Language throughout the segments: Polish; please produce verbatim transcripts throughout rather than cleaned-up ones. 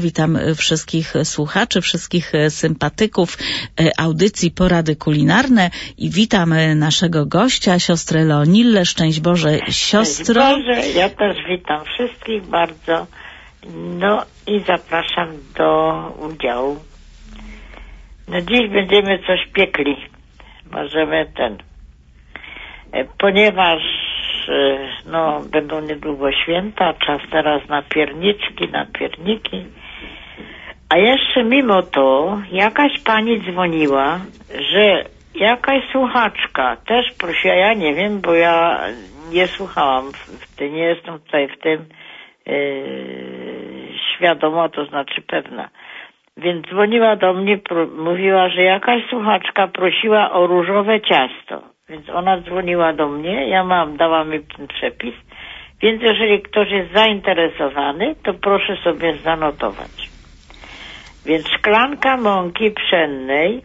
Witam wszystkich słuchaczy, wszystkich sympatyków audycji Porady Kulinarne i witam naszego gościa, siostrę Leonillę. Szczęść Boże, siostro. Szczęść Boże, ja też witam wszystkich bardzo. No i zapraszam do udziału. No dziś będziemy coś piekli. Możemy ten... Ponieważ no, będą niedługo święta, czas teraz na pierniczki, na pierniki. A jeszcze mimo to jakaś pani dzwoniła, że jakaś słuchaczka też prosiła, ja nie wiem, bo ja nie słuchałam, w tym, nie jestem tutaj w tym yy, świadoma, to znaczy pewna. Więc dzwoniła do mnie, pro, mówiła, że jakaś słuchaczka prosiła o różowe ciasto. Więc ona dzwoniła do mnie, ja mam, dałam mi ten przepis, więc jeżeli ktoś jest zainteresowany, to proszę sobie zanotować. Więc szklanka mąki pszennej,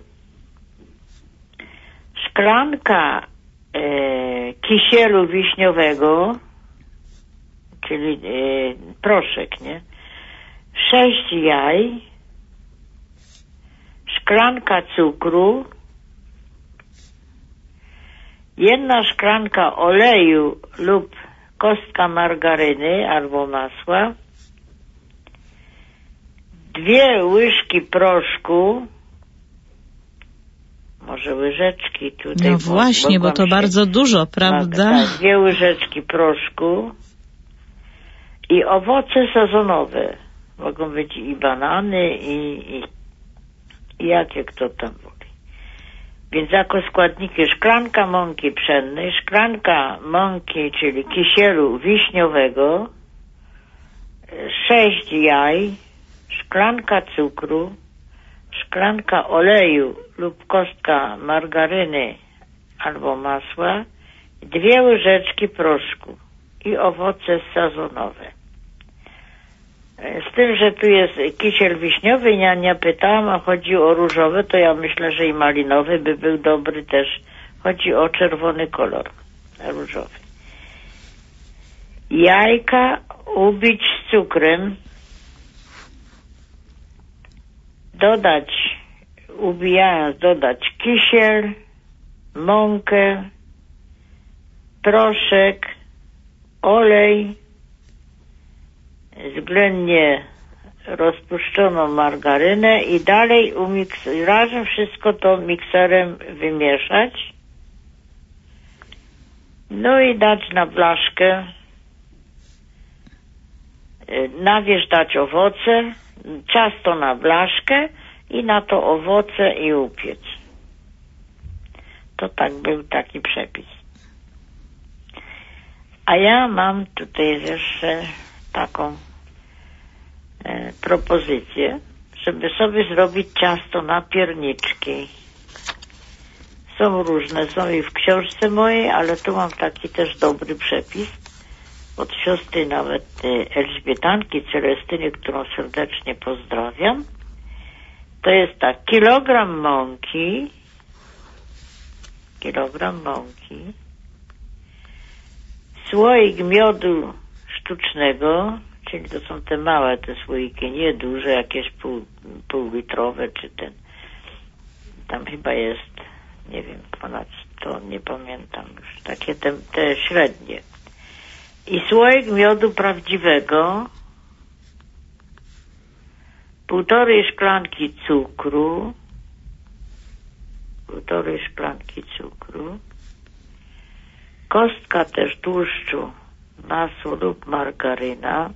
szklanka e, kisielu wiśniowego, czyli e, proszek, nie? Sześć jaj, szklanka cukru, jedna szklanka oleju lub kostka margaryny albo masła, dwie łyżki proszku, może łyżeczki tutaj. No właśnie, bo to się... bardzo dużo, prawda? Tak, tak, dwie łyżeczki proszku i owoce sezonowe. Mogą być i banany, i, i, i jakie kto tam woli. Więc jako składniki szklanka mąki pszennej, szklanka mąki, czyli kisielu wiśniowego, sześć jaj, szklanka cukru, szklanka oleju lub kostka margaryny albo masła, dwie łyżeczki proszku i owoce sezonowe. Z tym, że tu jest kisiel wiśniowy, ja nie pytałam, a chodzi o różowy, to ja myślę, że i malinowy by był dobry też. Chodzi o czerwony kolor, różowy. Jajka ubić z cukrem, dodać, ubijając, dodać kisiel, mąkę, proszek, olej, względnie rozpuszczoną margarynę i dalej umiks- razem wszystko to mikserem wymieszać. No i dać na blaszkę, na wierzch dać owoce, ciasto na blaszkę i na to owoce i upiec. To tak był taki przepis. A ja mam tutaj jeszcze taką e, propozycję, żeby sobie zrobić ciasto na pierniczki. Są różne, są i w książce mojej, ale tu mam taki też dobry przepis od siostry nawet e, Elżbietanki Celestyny, którą serdecznie pozdrawiam. To jest tak, kilogram mąki, kilogram mąki, słoik miodu sztucznego, czyli to są te małe te słoiki, nie duże, jakieś pół, półlitrowe, czy ten, tam chyba jest, nie wiem, ponad sto, nie pamiętam już, takie te, te średnie. I słoik miodu prawdziwego, półtorej szklanki cukru, półtorej szklanki cukru, kostka też tłuszczu, masło lub margaryna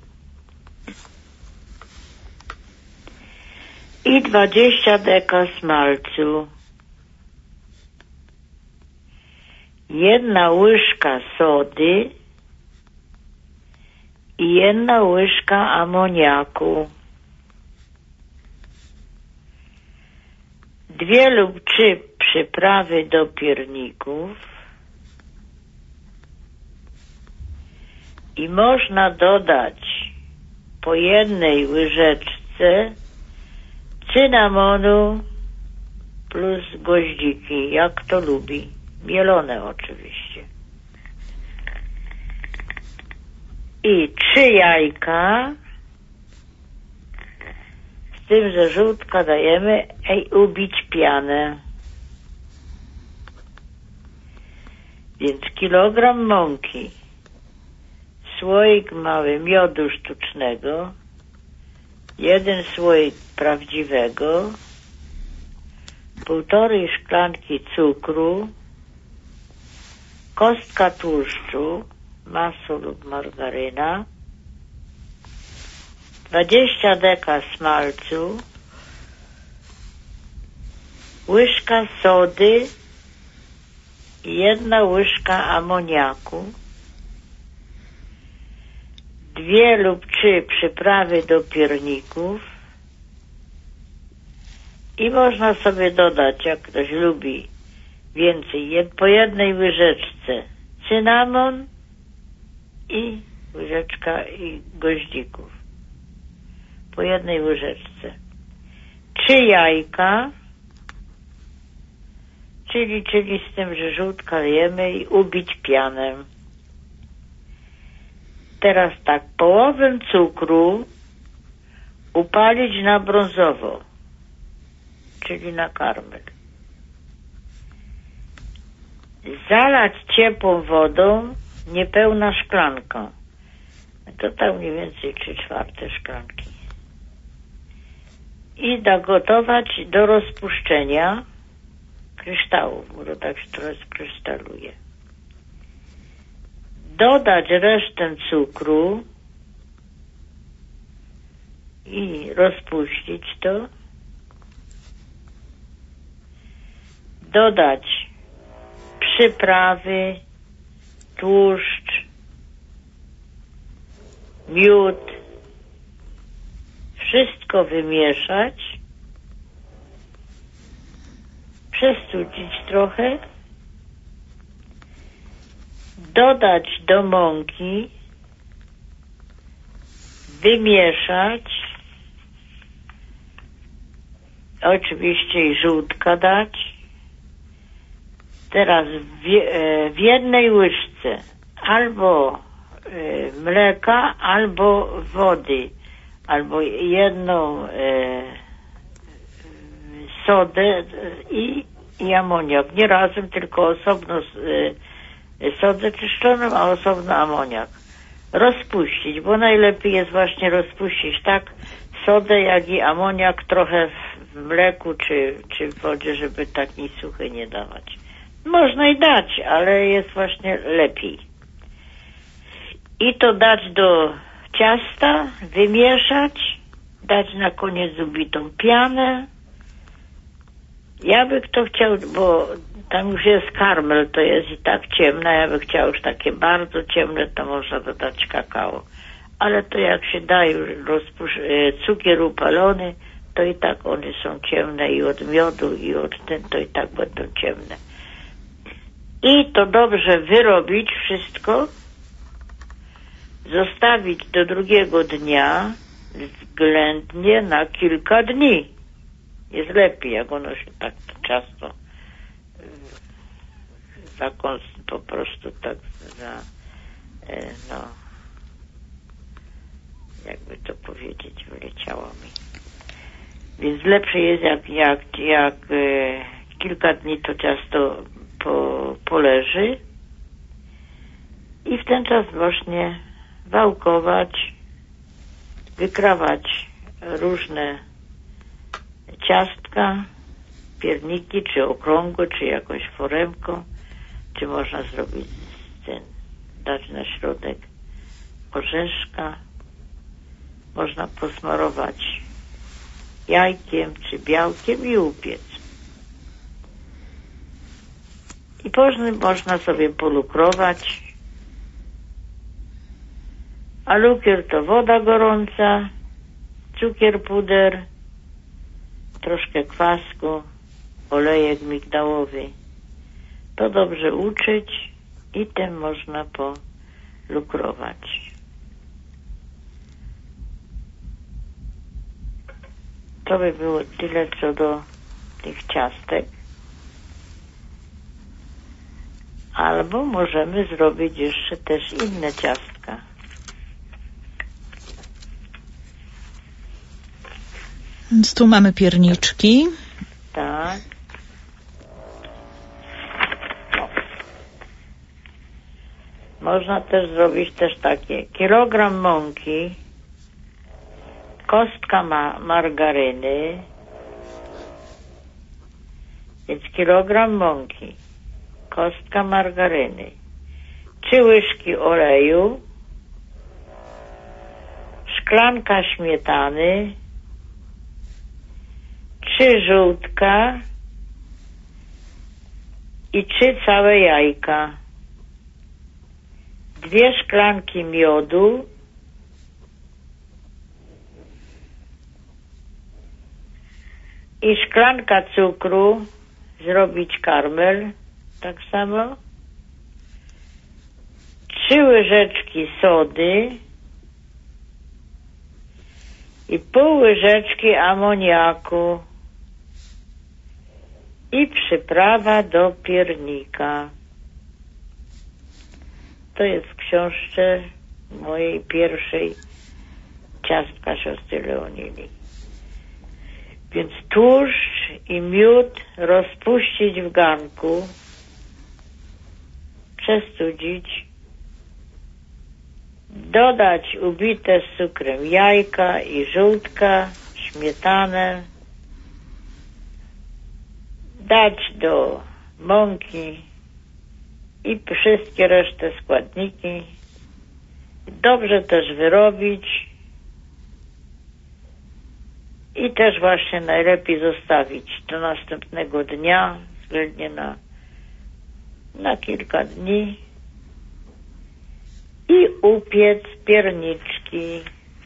i dwadzieścia deka smalcu, jedna łyżka sody i jedna łyżka amoniaku, dwie lub trzy przyprawy do pierników i można dodać po jednej łyżeczce cynamonu plus goździki, jak kto lubi, mielone oczywiście. I trzy jajka z tym, że żółtka dajemy i ubić pianę. Więc kilogram mąki, słoik mały miodu sztucznego, jeden słoik prawdziwego, półtorej szklanki cukru, kostka tłuszczu, masło lub margaryna, dwadzieścia deka smalcu, łyżka sody i jedna łyżka amoniaku, dwie lub trzy przyprawy do pierników i można sobie dodać, jak ktoś lubi więcej, jed, po jednej łyżeczce cynamon i łyżeczka i goździków. Po jednej łyżeczce. Trzy jajka, czyli, czyli z tym, że żółtka lejemy i ubić pianę. Teraz tak, połowę cukru upalić na brązowo, czyli na karmel. Zalać ciepłą wodą, niepełna szklanka. To tak mniej więcej trzy czwarte szklanki. I dogotować do rozpuszczenia kryształów, bo to tak się trochę skrystaluje. Dodać resztę cukru i rozpuścić to. Dodać przyprawy, tłuszcz, miód. Wszystko wymieszać. Przestudzić trochę. Dodać do mąki. Wymieszać. Oczywiście i żółtka dać. Teraz w, w jednej łyżce albo mleka, albo wody, albo jedną e, sodę i, i amoniak. Nie razem, tylko osobno e, sodę czyszczoną, a osobno amoniak. Rozpuścić, bo najlepiej jest właśnie rozpuścić tak sodę, jak i amoniak trochę w mleku czy, czy w wodzie, żeby tak nic suchy nie dawać. Można i dać, ale jest właśnie lepiej. I to dać do ciasta, wymieszać, dać na koniec ubitą pianę. Ja by kto chciał, bo tam już jest karmel, to jest i tak ciemne, ja by chciał już takie bardzo ciemne, to można dodać kakao. Ale to jak się da już rozpusz- cukier upalony, to i tak one są ciemne i od miodu i od ten, to i tak będą ciemne. I to dobrze wyrobić wszystko, zostawić do drugiego dnia względnie na kilka dni. Jest lepiej, jak ono się tak często zakons po prostu tak za, no, jakby to powiedzieć, wyleciało mi. Więc lepsze jest, jak, jak, jak e, kilka dni to ciasto po, poleży i w ten czas właśnie wałkować, wykrawać różne ciastka, pierniki, czy okrągłe, czy jakąś foremką, czy można zrobić ten, dać na środek orzeszka, można posmarować jajkiem, czy białkiem i upiec. I później można sobie polukrować, a lukier to woda gorąca, cukier puder, troszkę kwasku, olejek migdałowy. To dobrze uczyć i tym można polukrować. To by było tyle co do tych ciastek. Albo możemy zrobić jeszcze też inne ciastka. Więc tu mamy pierniczki. Tak. No. Można też zrobić też takie. Kilogram mąki, kostka ma margaryny, więc kilogram mąki, kostka margaryny, trzy łyżki oleju, szklanka śmietany, trzy żółtka i trzy całe jajka, dwie szklanki miodu, i szklanka cukru, zrobić karmel, tak samo, trzy łyżeczki sody i pół łyżeczki amoniaku i przyprawa do piernika. To jest w książce mojej pierwszej ciastka siostry Leonili. Więc tłuszcz i miód rozpuścić w garnku, przestudzić, dodać ubite z cukrem jajka i żółtka, śmietanę, dać do mąki i wszystkie resztę składniki, dobrze też wyrobić i też właśnie najlepiej zostawić do następnego dnia, względnie na, na kilka dni i upiec pierniczki.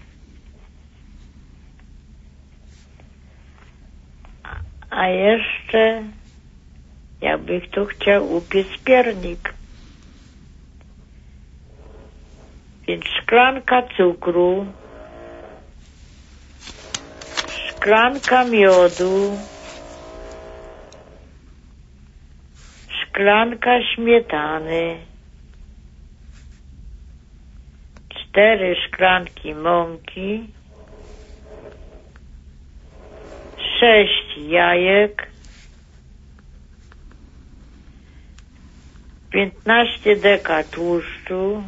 A jeszcze jakby kto chciał upiec piernik. Więc szklanka cukru, szklanka miodu, szklanka śmietany, cztery szklanki mąki, sześć jajek, piętnaście deka tłuszczu,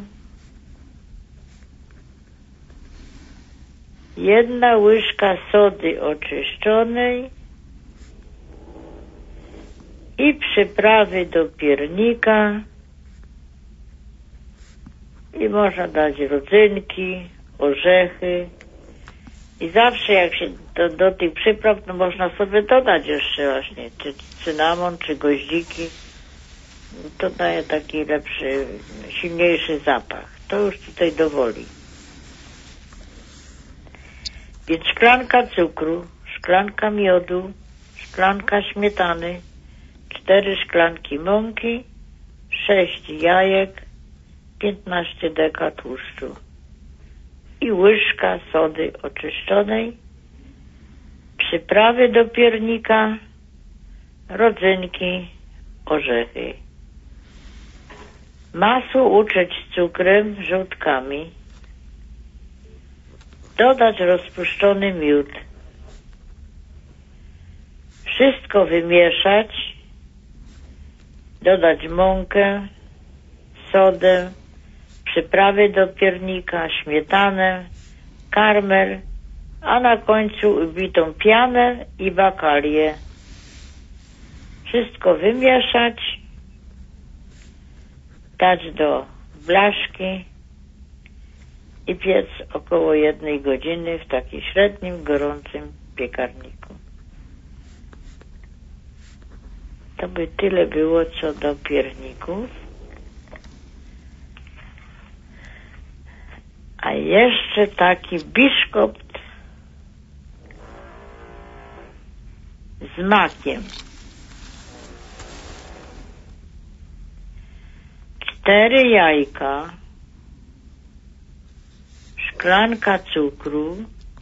jedna łyżka sody oczyszczonej i przyprawy do piernika i można dać rodzynki, orzechy i zawsze jak się do, do tych przypraw, no można sobie dodać jeszcze właśnie czy cynamon, czy goździki. To daje taki lepszy, silniejszy zapach. To już tutaj dowoli. Więc szklanka cukru, szklanka miodu, szklanka śmietany, cztery szklanki mąki, sześć jajek, piętnaście deka tłuszczu i łyżka sody oczyszczonej, przyprawy do piernika, rodzynki, orzechy. Masło uczyć z cukrem, żółtkami, dodać rozpuszczony miód. Wszystko wymieszać, dodać mąkę, sodę, przyprawy do piernika, śmietanę, karmel, a na końcu ubitą pianę i bakalię. Wszystko wymieszać, dać do blaszki i piec około jednej godziny w takim średnim, gorącym piekarniku. To by tyle było co do pierników. A jeszcze taki biszkopt z makiem. Cztery jajka, szklanka cukru,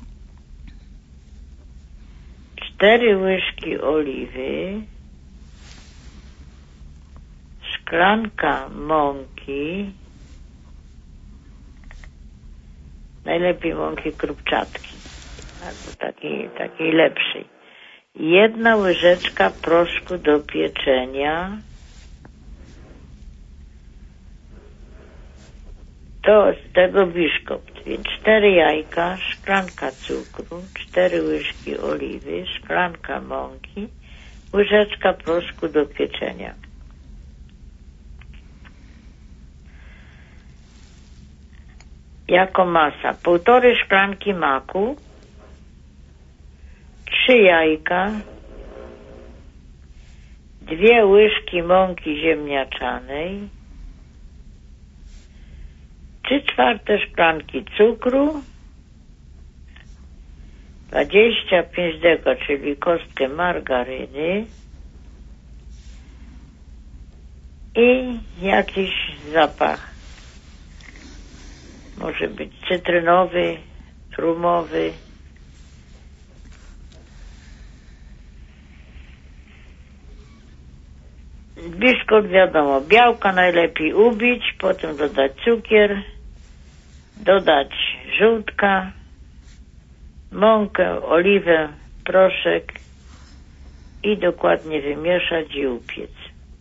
cztery łyżki oliwy, szklanka mąki, najlepiej mąki krupczatki, albo takiej, takiej lepszej. Jedna łyżeczka proszku do pieczenia. To z tego biszkopt, więc cztery jajka, szklanka cukru, cztery łyżki oliwy, szklanka mąki, łyżeczka proszku do pieczenia. Jako masa półtorej szklanki maku, trzy jajka, dwie łyżki mąki ziemniaczanej, trzy czwarte szklanki cukru, dwadzieścia pięć deko, czyli kostkę margaryny i jakiś zapach. Może być cytrynowy, rumowy. Biszkopt wiadomo, białka najlepiej ubić, potem dodać cukier, dodać żółtka, mąkę, oliwę, proszek i dokładnie wymieszać i upiec.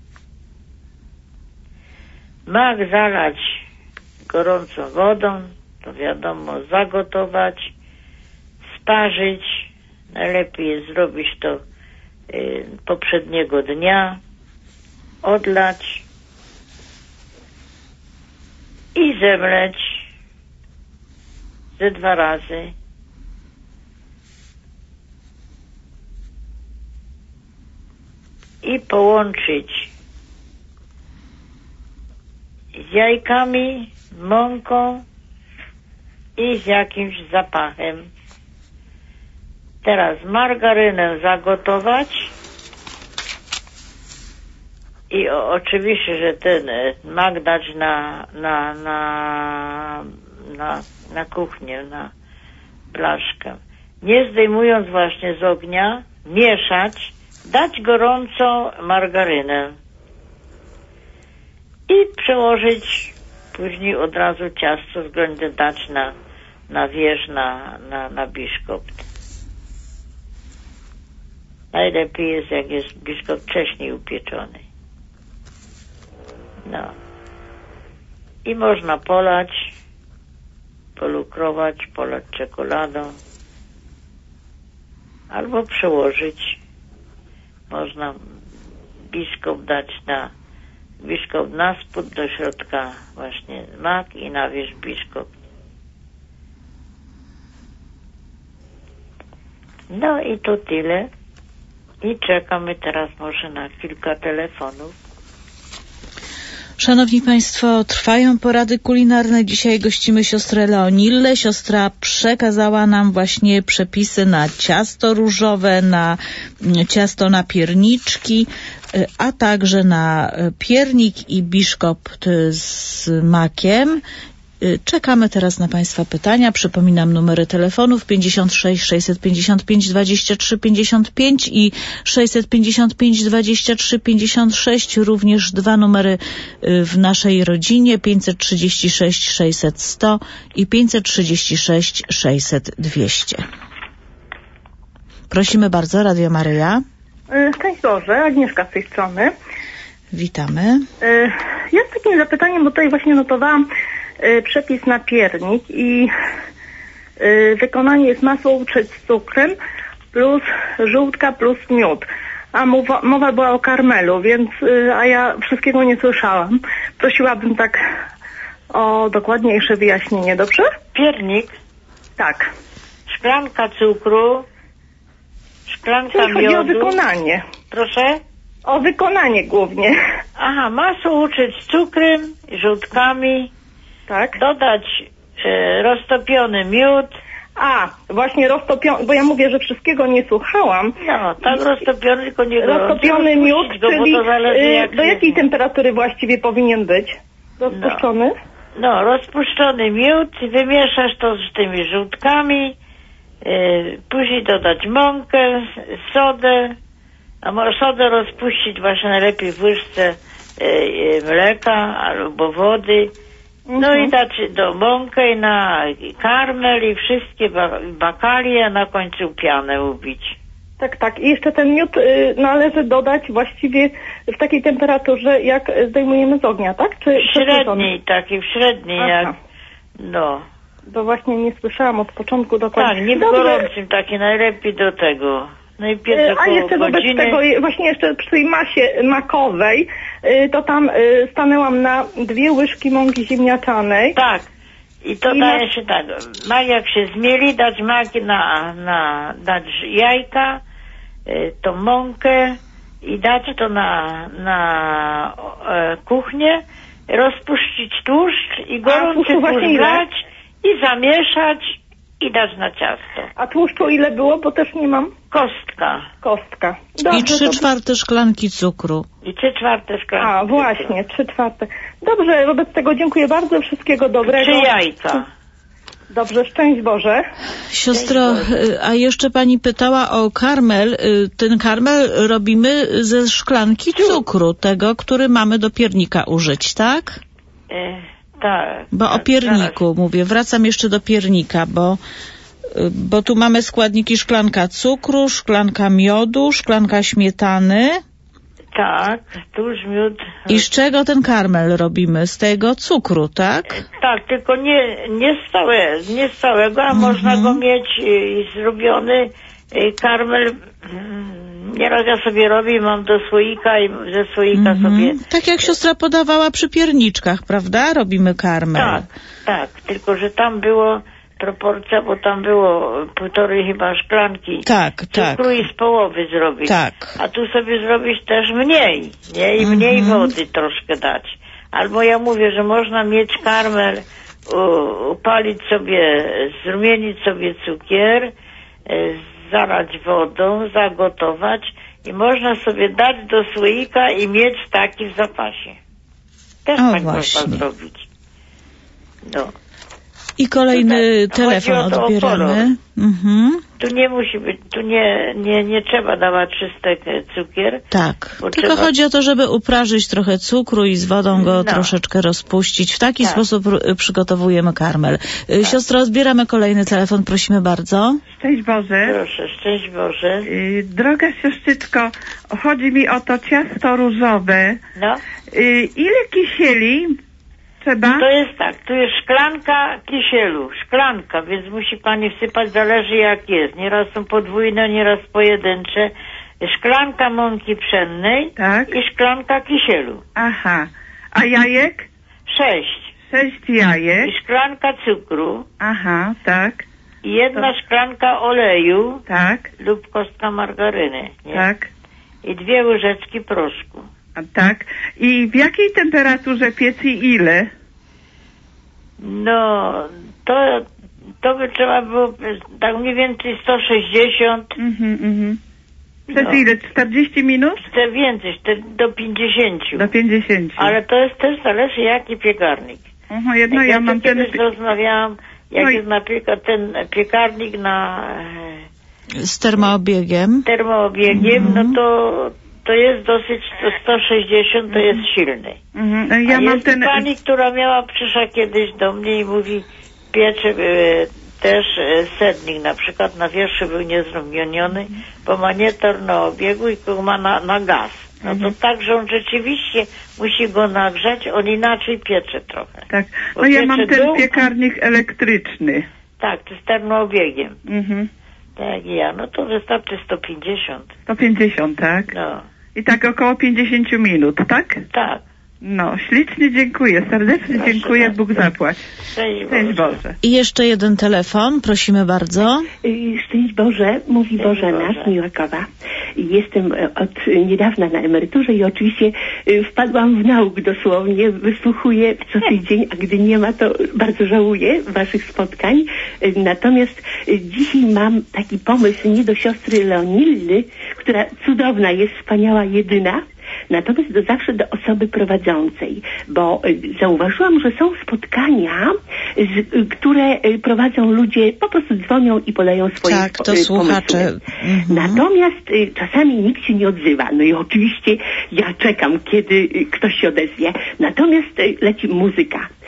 Mak zalać gorącą wodą, to wiadomo, zagotować, sparzyć. Najlepiej jest zrobić to y, poprzedniego dnia, odlać i zemleć ze dwa razy. I połączyć z jajkami, mąką i z jakimś zapachem. Teraz margarynę zagotować i o, oczywiście, że ten mak dać na, na, na, na, na kuchnię, na blaszkę. Nie zdejmując właśnie z ognia, mieszać, dać gorącą margarynę i przełożyć później od razu ciasto względnie dać na, na wierzch, na, na, na biszkopt. Najlepiej jest, jak jest biszkopt wcześniej upieczony. No. I można polać, polukrować, polać czekoladą. Albo przełożyć. Można biszkopt dać na biszkopt na spód, do środka właśnie mak i na wierzch biszkopt. No i to tyle. I czekamy teraz może na kilka telefonów. Szanowni Państwo, trwają porady kulinarne. Dzisiaj gościmy siostrę Leonillę. Siostra przekazała nam właśnie przepisy na ciasto różowe, na ciasto na pierniczki, a także na piernik i biszkopt z makiem. Czekamy teraz na Państwa pytania. Przypominam numery telefonów pięćdziesiąt sześć sześćset pięćdziesiąt pięć dwadzieścia trzy pięćdziesiąt pięć i sześćset pięćdziesiąt pięć dwadzieścia trzy pięćdziesiąt sześć. Również dwa numery w naszej rodzinie pięćset trzydzieści sześć sześćset sto i pięćset trzydzieści sześć sześćset dwieście. Prosimy bardzo, Radio Maryja. Szczęść Boże, Agnieszka z tej strony. Witamy. Ja z takim zapytaniem, bo tutaj właśnie notowałam przepis na piernik i wykonanie jest masło uczyć z cukrem plus żółtka plus miód. A mowa, mowa była o karmelu, więc a ja wszystkiego nie słyszałam. Prosiłabym tak o dokładniejsze wyjaśnienie, dobrze? Piernik. Tak. Szklanka cukru, szklanka Czyli chodzi miodu. o wykonanie. Proszę? O wykonanie głównie. Aha, masło uczyć z cukrem, żółtkami. Tak. Dodać e, roztopiony miód. A, właśnie roztopiony, bo ja mówię, że wszystkiego nie słuchałam. No, tak roztopiony, tylko nie roztopiony miód, go, czyli bo to zależy, y, jak do jakiej temperatury właściwie powinien być rozpuszczony? No, no rozpuszczony miód, wymieszasz to z tymi żółtkami, y, później dodać mąkę, sodę, a może sodę rozpuścić właśnie najlepiej w łyżce y, y, mleka albo wody No i dać do mąkę na karmel i wszystkie ba- bakalie, a na końcu pianę ubić. Tak, tak. I jeszcze ten miód y, należy dodać właściwie w takiej temperaturze, jak zdejmujemy z ognia, tak? Czy W średniej, takiej, w średniej, Aha. jak, no. To właśnie nie słyszałam od początku dokładnie. Tak, nie w Dobrze. gorącym, takie najlepiej do tego. Najpierw Y, A około jeszcze wobec godziny. tego, y, właśnie jeszcze przy tej masie makowej, y, to tam y, stanęłam na dwie łyżki mąki ziemniaczanej. Tak. I to I daje na- się tak. Mak jak się zmieli, dać maki na, na, dać jajka, y, tą mąkę i dać to na, na e, kuchnię, rozpuścić tłuszcz i gorący tłuszczu tłuszcz właśnie ile? brać i zamieszać i dać na ciasto. A tłuszczu ile było? Bo też nie mam. Kostka. Kostka. I Dobrze, trzy to- czwarte szklanki cukru. I trzy czwarte szklanki. A, właśnie, trzy czwarte. Dobrze, wobec tego dziękuję bardzo, wszystkiego dobrego. Trzy jajka. Dobrze, szczęść Boże. Siostro, y, a jeszcze pani pytała o karmel. Y, Ten karmel robimy ze szklanki cukru, tego, który mamy do piernika użyć, tak? E, tak. Bo o tak, pierniku mówię, wracam jeszcze do piernika, bo, y, bo tu mamy składniki szklanka cukru, szklanka miodu, szklanka śmietany. Tak, tuż miód. I z czego ten karmel robimy? Z tego cukru, tak? Tak, tylko nie, nie z całe, nie z całego, a można go mieć i zrobiony y, karmel. mm, Nieraz ja sobie robię, mam do słoika i ze słoika sobie. Tak jak siostra podawała przy pierniczkach, prawda? Robimy karmel. Tak, tak, tylko że tam było proporcja, bo tam było półtorej chyba szklanki Tak, tak. cukru i z połowy zrobić. Tak. A tu sobie zrobić też mniej, nie? I mniej wody troszkę dać. Albo ja mówię, że można mieć karmel, u, upalić sobie, zrumienić sobie cukier, e, zalać wodą, zagotować i można sobie dać do słoika i mieć taki w zapasie. Też O, tak właśnie. można zrobić. No. I kolejny Tak, telefon chodzi o to, o odbieramy. kolor. Mhm. Tu nie musi być, tu nie, nie, nie trzeba dawać czystek cukier. Tak. Bo Tylko trzeba- chodzi o to, żeby uprażyć trochę cukru i z wodą go No. troszeczkę rozpuścić. W taki Tak. sposób y, przygotowujemy karmel. Y, Siostro, odbieramy kolejny telefon, prosimy bardzo. Szczęść Boże. Proszę, szczęść Boże. Y, Droga siostrzyczko, chodzi mi o to ciasto różowe. No, Y, Ile kisieli trzeba? to jest tak, tu jest szklanka kisielu, szklanka, więc musi pani wsypać, zależy jak jest. Nieraz są podwójne, nieraz pojedyncze. Szklanka mąki pszennej Tak. i szklanka kisielu. Aha. A jajek? Sześć. Sześć jajek. I szklanka cukru Aha, tak, i jedna szklanka oleju tak, lub kostka margaryny. Nie? tak, I dwie łyżeczki proszku. a tak. I w jakiej temperaturze piec i ile? No, to, to by trzeba było tak mniej więcej sto sześćdziesiąt, Mhm, mhm. Przez No. ile? czterdzieści minut? chce więcej, chce do pięćdziesięciu. Do pięćdziesięciu. Ale to jest też zależy jaki piekarnik. Aha, jedno Jak ja ja mam tu ten... kiedyś rozmawiałam, jak No i- jest na przykład ten piekarnik na Z termoobiegiem. e, termoobiegiem, Mhm. no to to jest dosyć, to sto sześćdziesiąt to jest silny. Mhm. Ja A mam jest ten... pani, która miała, przyszła kiedyś do mnie i mówi, piecze e, też e, sednik, na przykład na wierzchu był niezrumieniony, bo ma nie termoobiegu i go ma na, na gaz. No to tak, że on rzeczywiście musi go nagrzać, on inaczej piecze trochę. Tak, Bo no ja mam piecze ten dół, piekarnik elektryczny. tak, to z termoobiegiem. Mhm. Tak jak ja, no to wystarczy sto pięćdziesiąt. sto pięćdziesiąt, tak? No, I tak około pięćdziesiąt minut, tak? tak. No, ślicznie dziękuję, serdecznie Proszę dziękuję, bardzo. Bóg zapłać. Szczęść Szczęść Boże. Boże. I jeszcze jeden telefon, prosimy bardzo. Y, Szczęść Boże, mówi Szczęść Bożena Boże. z Miłakowa. Jestem e, od y, niedawna na emeryturze i oczywiście y, wpadłam w nauk dosłownie, wysłuchuję co tydzień, a gdy nie ma, to bardzo żałuję waszych spotkań. Y, Natomiast y, dzisiaj mam taki pomysł nie do siostry Leonildy, która cudowna jest, wspaniała, jedyna, natomiast do, zawsze do osoby prowadzącej, bo y, zauważyłam, że są spotkania, z, y, które y, prowadzą ludzie, po prostu dzwonią i podają swoje Tak, spo- to y, słuchacze. pomysły. Mhm. Natomiast y, czasami nikt się nie odzywa. No i oczywiście ja czekam, kiedy y, ktoś się odezwie. Natomiast y, leci muzyka.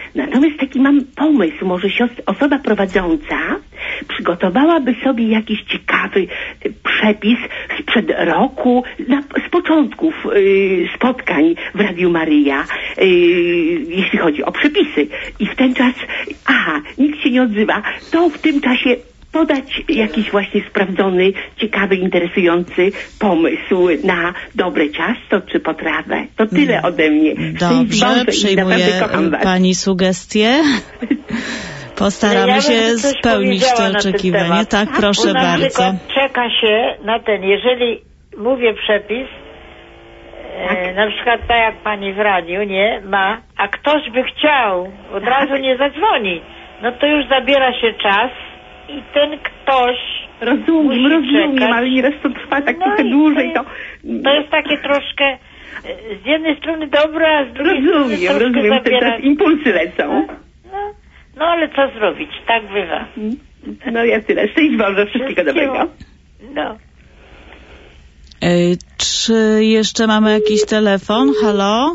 Natomiast taki mam pomysł, może siostra, osoba prowadząca przygotowałaby sobie jakiś ciekawy y, przepis sprzed roku, na, z początków y, spotkań w Radiu Maryja, y, jeśli chodzi o przepisy. I w ten czas, aha, nikt się nie odzywa, to w tym czasie podać jakiś właśnie sprawdzony, ciekawy, interesujący pomysł na dobre ciasto czy potrawę. To tyle ode mnie. Dobrze, przyjmuję pani sugestie. Postaramy ja się spełnić to oczekiwanie. Tak, proszę Bo na bardzo. przykład czeka się na ten, jeżeli mówię przepis, Tak. e, na przykład tak jak pani w radiu, nie, ma, a ktoś by chciał, od Tak. razu nie zadzwoni, no to już zabiera się czas i ten ktoś Rozumiem, musi rozumiem, czekać. ale nieraz to trwa tak No trochę i dłużej, to... To jest takie troszkę e, z jednej strony dobre, a z drugiej Rozumiem, strony troszkę rozumiem, zabiera... teraz impulsy lecą. No, no ale co zrobić, tak bywa. No ja tyle. Szczęść Boże, wszystkiego dobrego. No. Y, Czy jeszcze mamy jakiś telefon? Halo?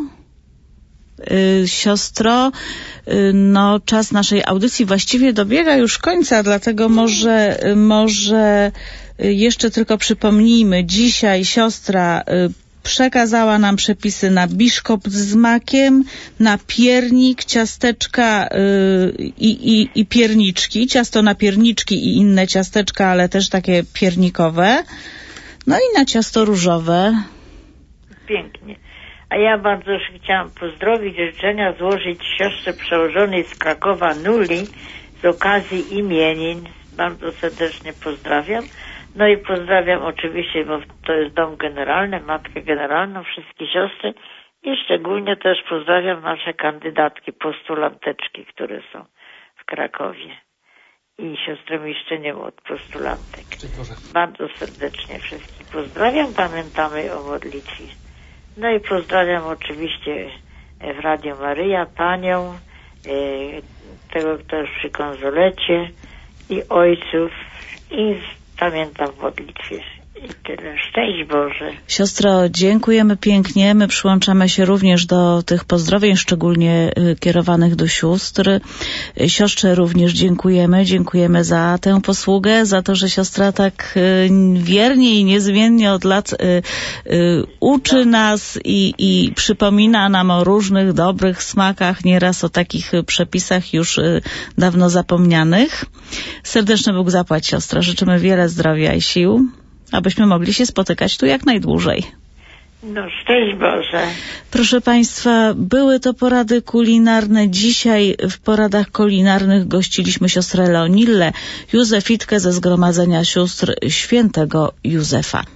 Y, Siostro, y, no czas naszej audycji właściwie dobiega już końca, dlatego może, y, może y, jeszcze tylko przypomnijmy, dzisiaj siostra y, przekazała nam przepisy na biszkopt z makiem, na piernik, ciasteczka y, i, i, i pierniczki, ciasto na pierniczki i inne ciasteczka, ale też takie piernikowe. No i na ciasto różowe. Pięknie. A ja bardzo chciałam pozdrowić, życzenia złożyć siostrze przełożonej z Krakowa Nuli z okazji imienin. Bardzo serdecznie pozdrawiam. No i pozdrawiam oczywiście, bo to jest dom generalny, matkę generalną, wszystkie siostry i szczególnie też pozdrawiam nasze kandydatki, postulanteczki, które są w Krakowie. I siostrę Miszczenię od postulantek. Bardzo serdecznie wszystkich pozdrawiam, pamiętamy o modlitwie. No i pozdrawiam oczywiście w Radio Maryja panią, tego, kto jest przy konsolecie i ojców i pamiętam w modlitwie. I tyle. Szczęść Boże. Siostro, dziękujemy pięknie. My przyłączamy się również do tych pozdrowień, szczególnie y, kierowanych do sióstr. Y, Siostrze również dziękujemy. Dziękujemy za tę posługę, za to, że siostra tak y, wiernie i niezmiennie od lat y, y, uczy nas i, i przypomina nam o różnych dobrych smakach, nieraz o takich y, przepisach już y, dawno zapomnianych. Serdeczny Bóg zapłać, siostra. Życzymy wiele zdrowia i sił, abyśmy mogli się spotykać tu jak najdłużej. No, szczęść Boże. Proszę Państwa, były to porady kulinarne. Dzisiaj w poradach kulinarnych gościliśmy siostrę Leonillę Józefitkę ze Zgromadzenia Sióstr Świętego Józefa.